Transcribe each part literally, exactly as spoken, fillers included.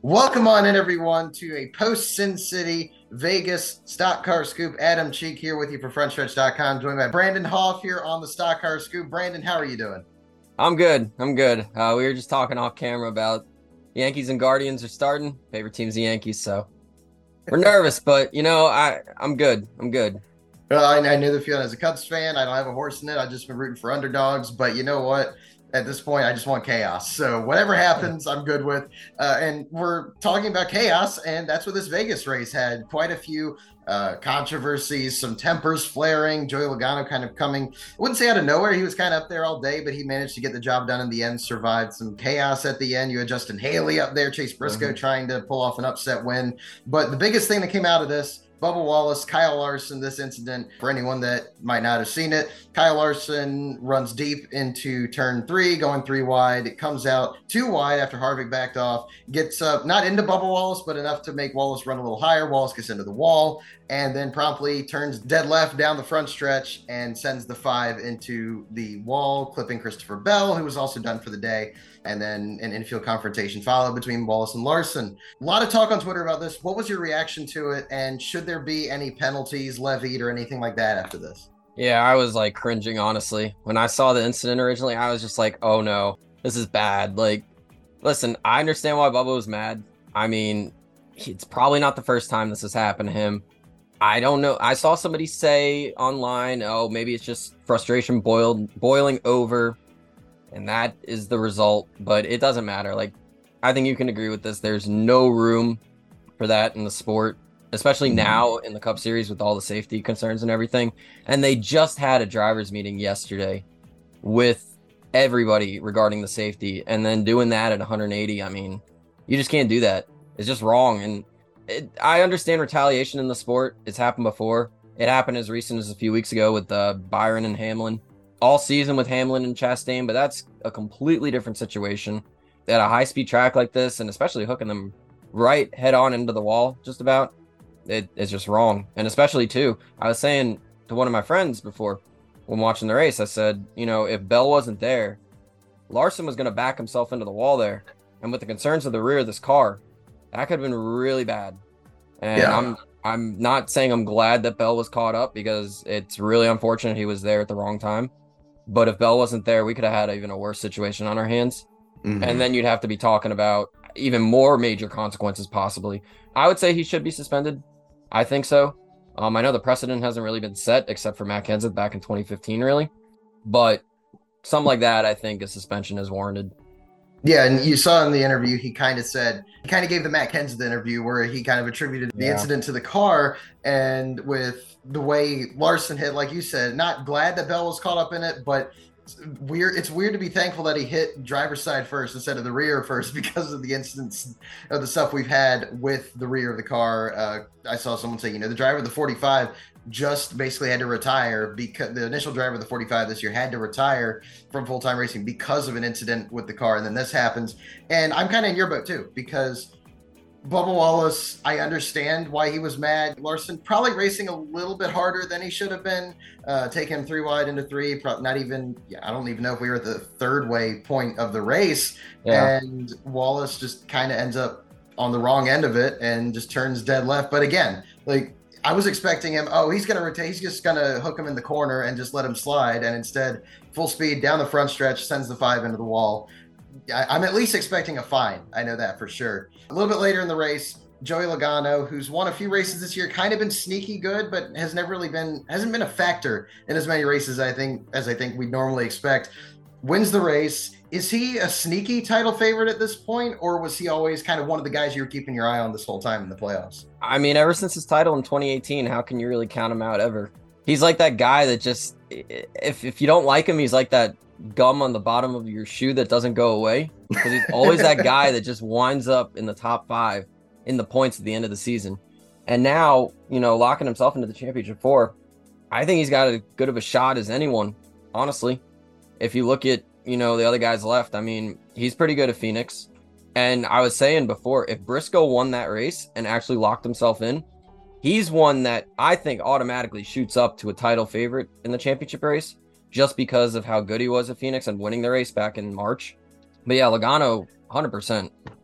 Welcome on in, everyone, to a post Sin City Vegas stock car scoop. Adam Cheek here with you for front stretch dot com, joined by Brandon Hoff here on the stock car scoop. Brandon, how are you doing? I'm good. I'm good. Uh, we were just talking off camera about Yankees and Guardians are starting. Favorite team's the Yankees, so we're nervous, but you know, I I'm good. I'm good. Well, I, I knew the feeling as a Cubs fan. I don't have a horse in it. I've just been rooting for underdogs. But you know what? At this point, I just want chaos. So whatever happens, I'm good with. Uh, and we're talking about chaos, and that's what this Vegas race had. Quite a few uh, controversies, some tempers flaring. Joey Logano kind of coming, I wouldn't say out of nowhere. He was kind of up there all day, but he managed to get the job done in the end, survived some chaos at the end. You had Justin Haley up there, Chase Briscoe Mhm. trying to pull off an upset win. But the biggest thing that came out of this, Bubba Wallace, Kyle Larson, this incident, for anyone that might not have seen it, Kyle Larson runs deep into turn three, going three wide. It comes out two wide after Harvick backed off, gets up, not into Bubba Wallace, but enough to make Wallace run a little higher. Wallace gets into the wall and then promptly turns dead left down the front stretch and sends the five into the wall, clipping Christopher Bell, who was also done for the day. And then an infield confrontation followed between Wallace and Larson. A lot of talk on Twitter about this. What was your reaction to it? And should there be any penalties levied or anything like that after this? Yeah, I was like cringing, honestly. When I saw the incident originally, I was just like, oh no, this is bad. Like, listen, I understand why Bubba was mad. I mean, it's probably not the first time this has happened to him. I don't know. I saw somebody say online, oh, maybe it's just frustration boiled boiling over, and that is the result, but it doesn't matter. Like, I think you can agree with this. There's no room for that in the sport, especially now in the Cup Series with all the safety concerns and everything. And they just had a drivers meeting yesterday with everybody regarding the safety, and then doing that at one hundred eighty. I mean, you just can't do that. It's just wrong. And it, I understand retaliation in the sport. It's happened before. It happened as recent as a few weeks ago with uh, Byron and Hamlin, all season with Hamlin and Chastain, but that's a completely different situation at a high speed track like this, and especially hooking them right head on into the wall, just about. It is just wrong. And especially too, I was saying to one of my friends before when watching the race, I said, you know, if Bell wasn't there, Larson was going to back himself into the wall there. And with the concerns of the rear of this car, that could have been really bad. And Yeah. I'm I'm not saying I'm glad that Bell was caught up, because it's really unfortunate he was there at the wrong time. But if Bell wasn't there, we could have had even a worse situation on our hands. Mm-hmm. And then you'd have to be talking about even more major consequences, possibly. I would say he should be suspended. I think so. Um, I know the precedent hasn't really been set except for Matt Kenseth back in twenty fifteen, really. But something like that, I think a suspension is warranted. Yeah, and you saw in the interview, he kind of said, he kind of gave the Matt Kenseth interview where he kind of attributed the Yeah. incident to the car. And with the way Larson hit, like you said, not glad that Bell was caught up in it, but it's weird. It's weird to be thankful that he hit driver's side first instead of the rear first because of the incidents of the stuff we've had with the rear of the car. Uh, I saw someone say, you know, the driver of the forty-five just basically had to retire because the initial driver of the forty-five this year had to retire from full-time racing because of an incident with the car. And then this happens. And I'm kind of in your boat too, because Bubba Wallace, I understand why he was mad. Larson probably racing a little bit harder than he should have been. Uh, take him three wide into three. Probably not even, yeah, I don't even know if we were at the third way point of the race. Yeah. And Wallace just kind of ends up on the wrong end of it and just turns dead left. But again, like, I was expecting him, oh, he's going to rotate. He's just going to hook him in the corner and just let him slide. And instead, full speed down the front stretch, sends the five into the wall. I, I'm at least expecting a fine. I know that for sure. A little bit later in the race, Joey Logano, who's won a few races this year, kind of been sneaky good, but has never really been, hasn't been a factor in as many races, I think, as I think we'd normally expect, wins the race. Is he a sneaky title favorite at this point, or was he always kind of one of the guys you were keeping your eye on this whole time in the playoffs? I mean, ever since his title in twenty eighteen, how can you really count him out ever? He's like that guy that just, if if you don't like him, he's like that gum on the bottom of your shoe that doesn't go away, because he's always that guy that just winds up in the top five in the points at the end of the season. And now, you know, locking himself into the championship four, I think he's got as good of a shot as anyone, honestly. If you look at, you know, the other guys left, I mean, he's pretty good at Phoenix. And I was saying before, if Briscoe won that race and actually locked himself in, he's one that I think automatically shoots up to a title favorite in the championship race, just because of how good he was at Phoenix and winning the race back in March. But yeah, Logano, one hundred percent.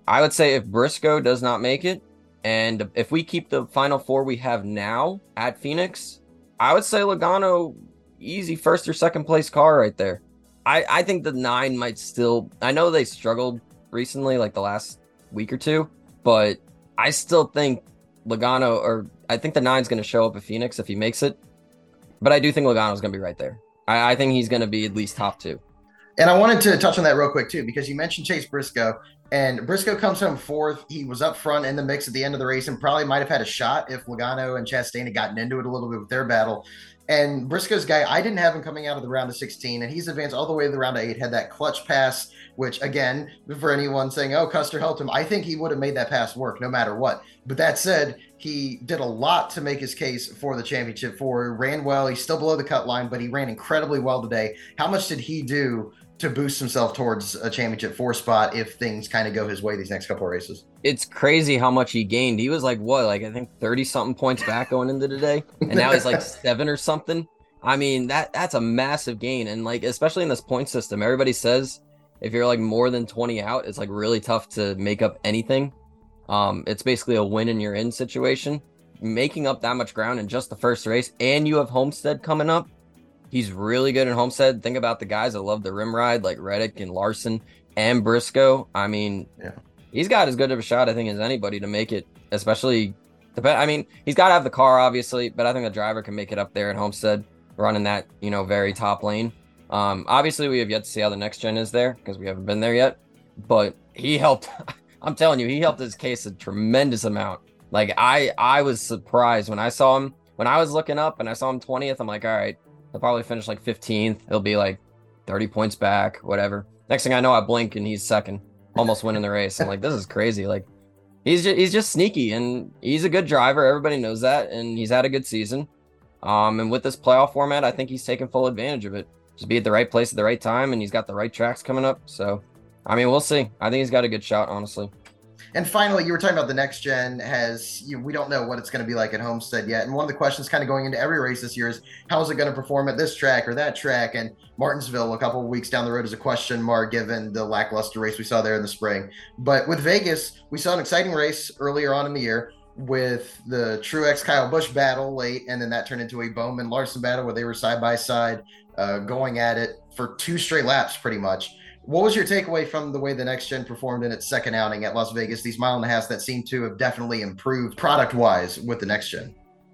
I would say if Briscoe does not make it, and if we keep the final four we have now at Phoenix, I would say Logano easy first or second place car right there. I, I think the nine might still, I know they struggled recently, like the last week or two, but I still think Logano, or I think the nine's going to show up at Phoenix if he makes it. But I do think Logano's going to be right there. I, I think he's going to be at least top two. And I wanted to touch on that real quick too, because you mentioned Chase Briscoe, and Briscoe comes home fourth. He was up front in the mix at the end of the race and probably might have had a shot if Logano and Chastain had gotten into it a little bit with their battle. And Briscoe's guy, I didn't have him coming out of the round of sixteen, and he's advanced all the way to the round of eight, had that clutch pass, which again, for anyone saying, oh, Custer helped him, I think he would have made that pass work no matter what. But that said, he did a lot to make his case for the championship four, ran well. He's still below the cut line, but he ran incredibly well today. How much did he do to boost himself towards a championship four spot if things kind of go his way these next couple of races? It's crazy how much he gained. He was like, what, like I think thirty something points back going into today. And now he's like seven or something. I mean, that that's a massive gain. And like, especially in this point system, everybody says if you're like more than twenty out, it's like really tough to make up anything. Um, it's basically a win and you're in situation. Making up that much ground in just the first race, and you have Homestead coming up. He's really good in Homestead. Think about the guys that love the rim ride, like Reddick and Larson and Briscoe. I mean, yeah. He's got as good of a shot, I think, as anybody to make it, especially the I mean, he's got to have the car, obviously, but I think the driver can make it up there at Homestead, running that, you know, very top lane. Um, obviously, we have yet to see how the next gen is there because we haven't been there yet, but he helped. I'm telling you, he helped his case a tremendous amount. Like, I, I was surprised when I saw him, when I was looking up and I saw him twentieth, I'm like, all right, he'll probably finish like fifteenth. He'll be like thirty points back, whatever. Next thing I know, I blink and he's second, almost winning the race. I'm like, this is crazy. Like, he's just, he's just sneaky, and he's a good driver. Everybody knows that, and he's had a good season. Um, and with this playoff format, I think he's taken full advantage of it. Just be at the right place at the right time, and he's got the right tracks coming up. So, I mean, we'll see. I think he's got a good shot, honestly. And finally, you were talking about the next gen has, you, we don't know what it's going to be like at Homestead yet. And one of the questions kind of going into every race this year is, how is it going to perform at this track or that track? And Martinsville, a couple of weeks down the road, is a question mark given the lackluster race we saw there in the spring. But with Vegas, we saw an exciting race earlier on in the year with the Truex Kyle Busch battle late, and then that turned into a Bowman Larson battle where they were side by side uh, going at it for two straight laps pretty much. What was your takeaway from the way the next gen performed in its second outing at Las Vegas, these mile and a half that seem to have definitely improved product wise with the next gen?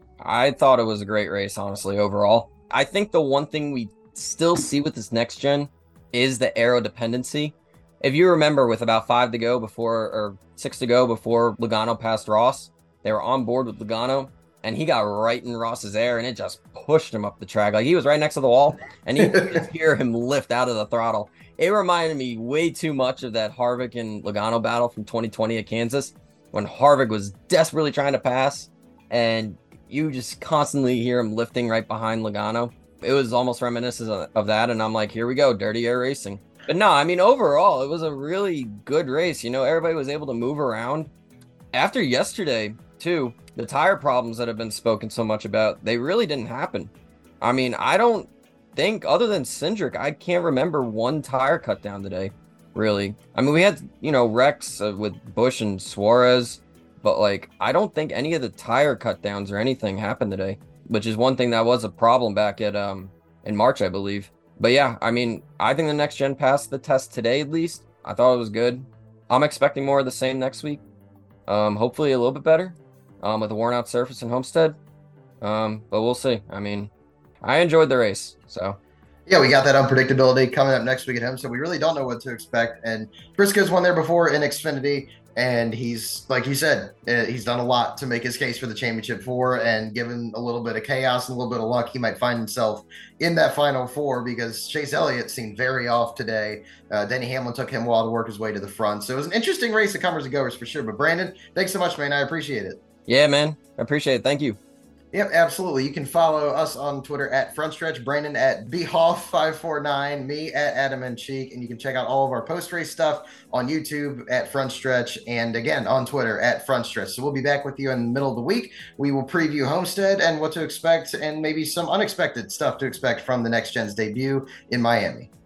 I thought it was a great race, honestly, overall. I think the one thing we still see with this next gen is the aero dependency. If you remember, with about five to go before, or six to go before Logano passed Ross, they were on board with Logano, and he got right in Ross's air, and it just pushed him up the track. Like, he was right next to the wall, and you could hear him lift out of the throttle. It reminded me way too much of that Harvick and Logano battle from twenty twenty at Kansas, when Harvick was desperately trying to pass, and you just constantly hear him lifting right behind Logano. It was almost reminiscent of, of that, and I'm like, here we go, dirty air racing. But no, I mean, overall, it was a really good race. You know, everybody was able to move around. After yesterday, too, the tire problems that have been spoken so much about, they really didn't happen. I mean, I don't think, other than Cindric, I can't remember one tire cut down today, really. I mean, we had, you know, wrecks uh, with Busch and Suarez, but like, I don't think any of the tire cut downs or anything happened today, which is one thing that was a problem back at um in March, I believe. But yeah, I mean, I think the next gen passed the test today, at least. I thought it was good. I'm expecting more of the same next week. Um, hopefully a little bit better, um, with a worn out surface in Homestead. Um, but we'll see. I mean, I enjoyed the race, so. Yeah, we got that unpredictability coming up next week at home, so we really don't know what to expect. And Briscoe's won there before in Xfinity, and he's, like you said, uh, he's done a lot to make his case for the championship four, and given a little bit of chaos and a little bit of luck, he might find himself in that final four, because Chase Elliott seemed very off today. Uh, Denny Hamlin took him a while to work his way to the front. So it was an interesting race of comers and goers for sure. But Brandon, thanks so much, man. I appreciate it. Yeah, man. I appreciate it. Thank you. Yep, absolutely. You can follow us on Twitter at FrontStretch, Brandon at B Hoff five four nine, me at Adam and Cheek, and you can check out all of our post-race stuff on YouTube at FrontStretch, and again on Twitter at FrontStretch. So we'll be back with you in the middle of the week. We will preview Homestead and what to expect, and maybe some unexpected stuff to expect from the Next Gen's debut in Miami.